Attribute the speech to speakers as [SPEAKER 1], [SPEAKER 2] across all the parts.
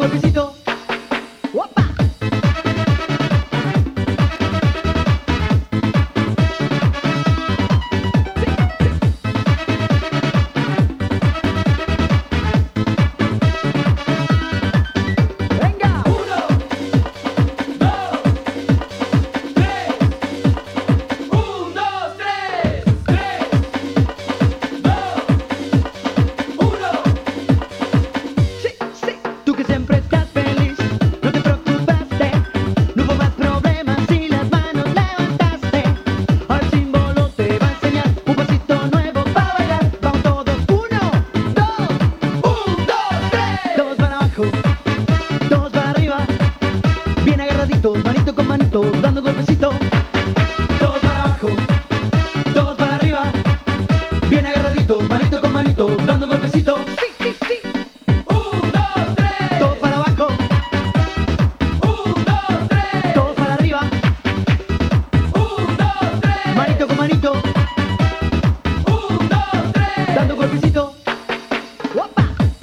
[SPEAKER 1] golpecito. ¡Guapa! Manito con manito, dando golpecito. Todos para abajo, todos para arriba. Bien agarraditos, manito con manito, dando golpecito. Sí, sí, sí. 1, 2, 3. Todos para abajo. 1, 2, 3. Todos para arriba. 1, 2, 3. Manito con manito. 1, 2, 3. Dando golpecito. ¡Guapa!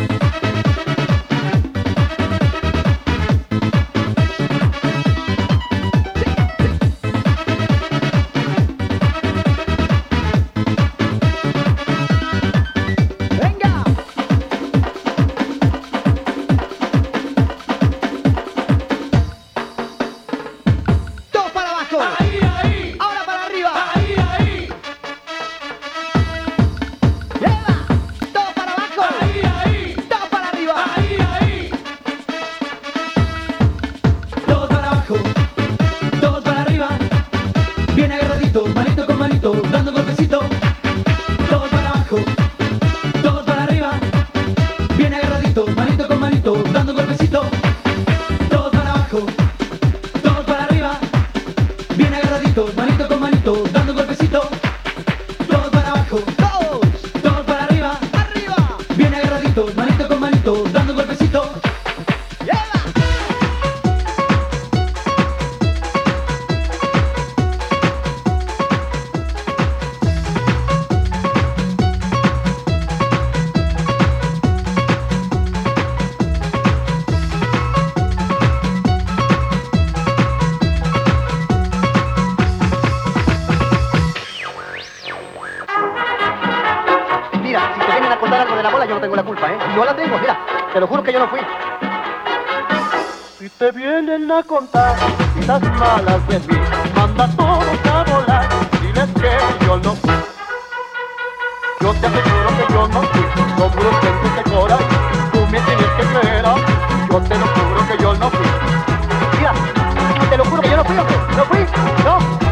[SPEAKER 1] Manito con manito, dando golpecito. Todos para abajo, todos para arriba. Bien agarraditos, manito con manito, dando golpecito. Todos para abajo, todos para arriba. Bien agarraditos, manito con manito, dando golpecito. Todos para abajo, todos para arriba, arriba. Bien agarraditos, manito con manito, dando golpecito.
[SPEAKER 2] Si te vienen a contar algo de la bola, yo no tengo la culpa, ¿eh? Yo la tengo, mira, te lo juro que yo no fui. Si te vienen a contar las malas de mí, manda todos a volar, diles que yo no fui. Yo te aseguro que yo no fui, son puros cuentos de cora, tú me tienes que creer, yo te lo juro que yo no fui. Mira, te lo juro que yo no fui, ¿o qué? ¿No fui? ¿No?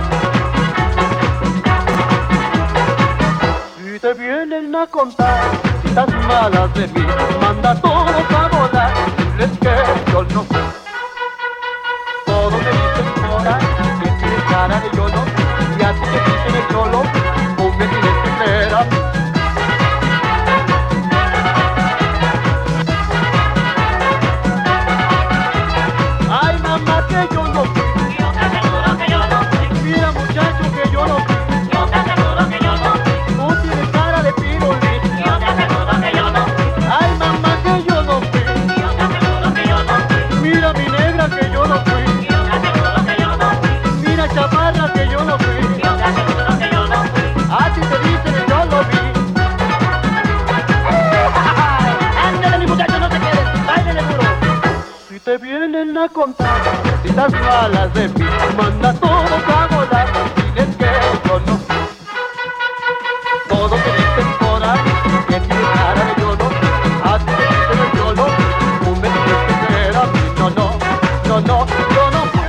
[SPEAKER 2] Si te vienen a contar citas malas de mí, manda todos a volar, diles que yo no fui. Todos me dicen por ahí que tienes cara de yolo, y a ti te dicen el yolo, tú me tienes que creer a mí. Ay, mamá, que yo no fui.
[SPEAKER 3] Yo te aseguro que yo no fui.
[SPEAKER 2] Mira, muchacho, que yo no fui.
[SPEAKER 3] Yo te aseguro que yo no fui.
[SPEAKER 2] Tú tienes cara de pirulín.
[SPEAKER 3] Yo te aseguro que yo no fui.
[SPEAKER 2] Ay, mamá, que yo no fui.
[SPEAKER 3] Yo te aseguro que yo no fui.
[SPEAKER 2] Mira, mi negra, que yo no fui.
[SPEAKER 3] Yo te aseguro que yo no fui.
[SPEAKER 2] Mira, chaparra, que yo no fui.
[SPEAKER 3] Yo te aseguro que yo no fui.
[SPEAKER 2] A ti te dicen, yo lo vi. Ándale, mi muchacho, no te quedes. Báilale duro. Si te vienen a contar citas malas de mí, manda todos a volar, diles que yo no fui. Todos me dicen por ahí que tienes cara de yolo, a ti te dicen el yolo, tú me tienes que creer a mí. No, no, no, no, yo no fui.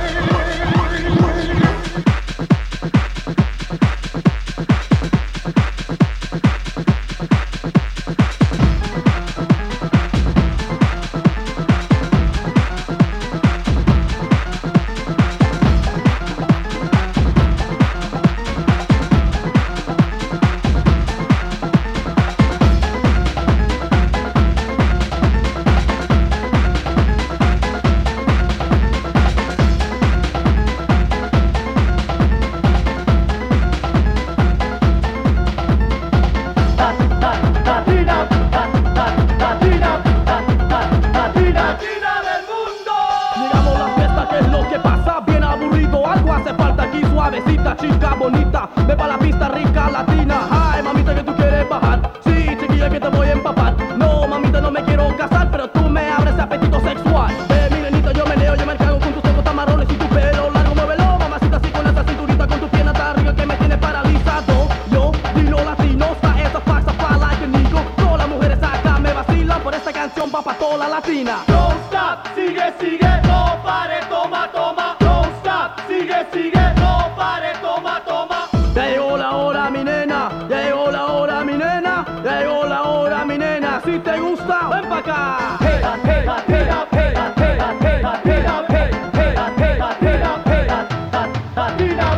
[SPEAKER 1] mueva la pista rica latina. Ay, mamita, que tú quieres bajar. Sí, chiquilla, que te voy a empapar. No, mamita, no me quiero casar, pero tú me abres apetito sexual. Mi nenita, yo meneo, yo me cago con tus ojos tamarones y tu pelo largo. Muévelo, mamacita, así con esa cinturita, con tu pierna tan rica que me tiene paralizado. Yo, dilo latino, está esa faxa pa' like a nigga. Todas las mujeres acá me vacilan, por esta canción va pa' toda la latina.
[SPEAKER 2] Don't stop, sigue, sigue, no pare, toma, toma. Don't stop, sigue, sigue, no pare, toma, toma.
[SPEAKER 1] Ya llegó la hora, mi nena, ya llegó la hora, mi nena, ya llegó la hora, mi nena. Si te gusta, ven pa' acá.
[SPEAKER 2] Hey, hey, hey, hey, hey, hey, hey, hey, hey, hey, Latina.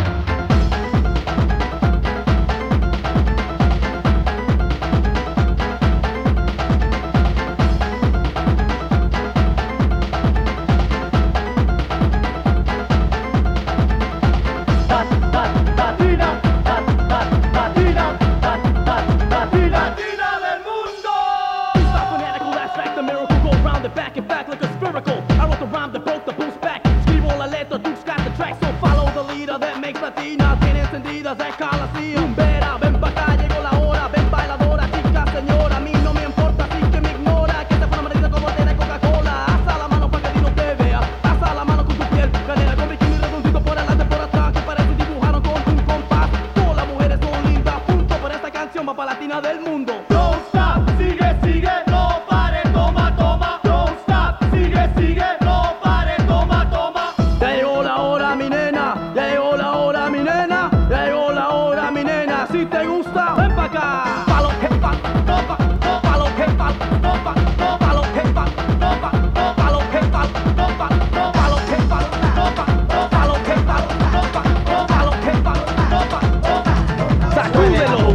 [SPEAKER 2] Latina del mundo.
[SPEAKER 1] Stop fanatical, that's fact, the miracle go round and back like a spherical. I wrote the rhyme that broke the boost back. Escribo la letra, Duke's got the track, so follow the leader that makes Latina. Tiene encendidas el Coliseum. Vera, ven pa' acá, llegó la hora. Ven bailadora, chica, señora. A mí no me importa, así que me ignora. Que te pone amarilla como tiene Coca-Cola. Alza la mano pa' que no te vea. Alza la mano con tu piel canela, con bikini redondito por adelante, por atrás, que parece dibujaron con un compás. Todas las mujeres son lindas, punto. Por esta canción va pa' Latina del mundo.
[SPEAKER 2] Don't stop, sigue, sigue, no pare, toma, toma. Don't stop, sigue, sigue, no pare, toma, toma.
[SPEAKER 1] Ya llegó la hora, mi nena, ya llegó la hora, mi nena, ya llegó la hora, mi nena. Si te gusta, ven pa' acá. Palo, hip hop, no pa, no palo, hip hop, no pa, no palo, hip hop, no pa, no palo, hip hop, no pa, no palo, hip hop, no pa, no palo, hip hop, no pa, no palo, hip hop, no pa, no pa. Sacúdelo.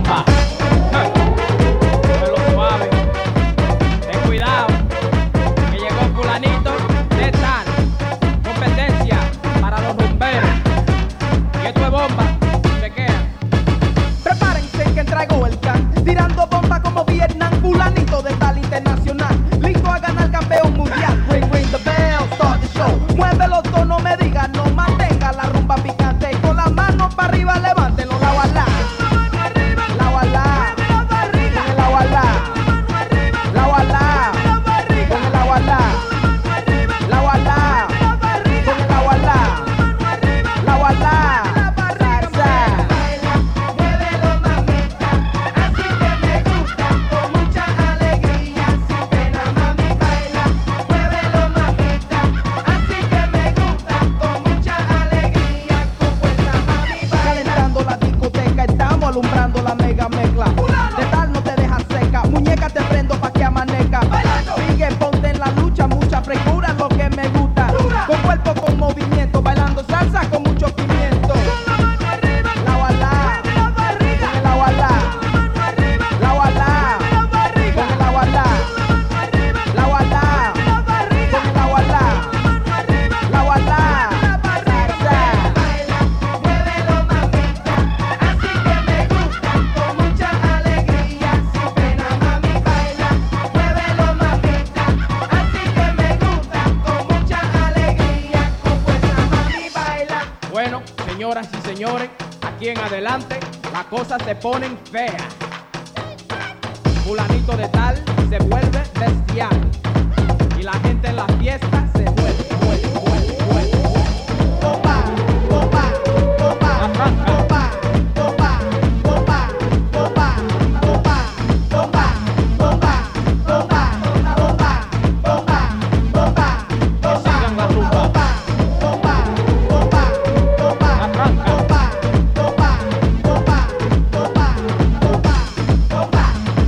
[SPEAKER 4] Lo suave. Ten cuidado, que llegó fulanito de tal. Competencia para los rumberos. Y esto es bomba, se queda.
[SPEAKER 5] Prepárense que traigo el can, tirando bomba como Vietnam, fulanito de tal internacional, listo a ganar campeón mundial. Ring, ring the bell, start the show. Muévelo todo, no me digas, no mantenga la rumba picante. Con las manos para arriba, levántelo, la bala. La bala. La bala. La bala. Con el agualá. La bala. Con el agualá. La bala.
[SPEAKER 6] Muévelo, mamita, así que me gusta, con mucha alegría, sin pena, mami, baila. Muévelo, mamita, así que me gusta, con mucha alegría, con fuerza, mami, baila.
[SPEAKER 5] Calentando la discoteca, estamos alumbrando la mega mezcla. De tal no te dejas seca, muñeca te prendo pa' que amanezca. Sigue, ponte en la lucha, mucha frescura, lo que me gusta. Con cuerpo, con movimiento, bailando salsa con mucho pimiento. La bala, con el agualá. La bala, con el agualá. La bala, con el agualá. La bala,
[SPEAKER 6] Muévelo, mamita, así que me gusta, con mucha alegría, sin pena, mami, baila. Muévelo, mamita, así que me gusta, con mucha alegría, con fuerza, mami, baila.
[SPEAKER 4] Bueno, señoras y señores, aquí en adelante las cosas se ponen feas. Fulanito de tal se vuelve bestial. Y la gente en la fiesta se vuelve.
[SPEAKER 5] bomba, bomba, bomba,
[SPEAKER 4] Arranca.
[SPEAKER 5] bomba, bomba, bomba, bomba, bomba, bomba, bomba, bomba, bomba, bomba, bomba,
[SPEAKER 4] Que sigan la rumba.
[SPEAKER 5] bomba, bomba, bomba, bomba,
[SPEAKER 4] Arranca.
[SPEAKER 5] bomba, bomba, bomba, bomba, bomba, bomba,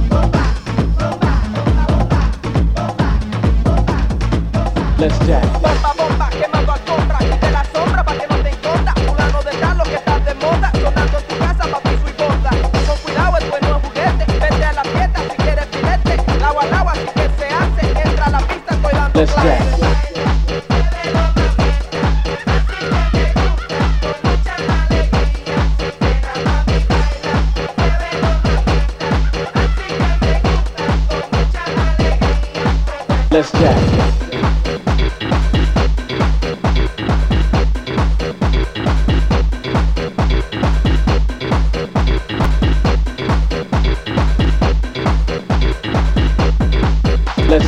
[SPEAKER 1] Let's jam.
[SPEAKER 5] bomba, bomba, quemando alfombra, de la sombra pa' que no te esconda. Fulano de tal, lo que está de moda, sonando en tu casa, papi, su y bomba. Con cuidado, el bueno es juguete, vete a la fiesta si quieres filete. Lava, lava, así que se hace, entra a la pista, estoy dando
[SPEAKER 1] Let's
[SPEAKER 5] clase.
[SPEAKER 1] jam. Let's jam.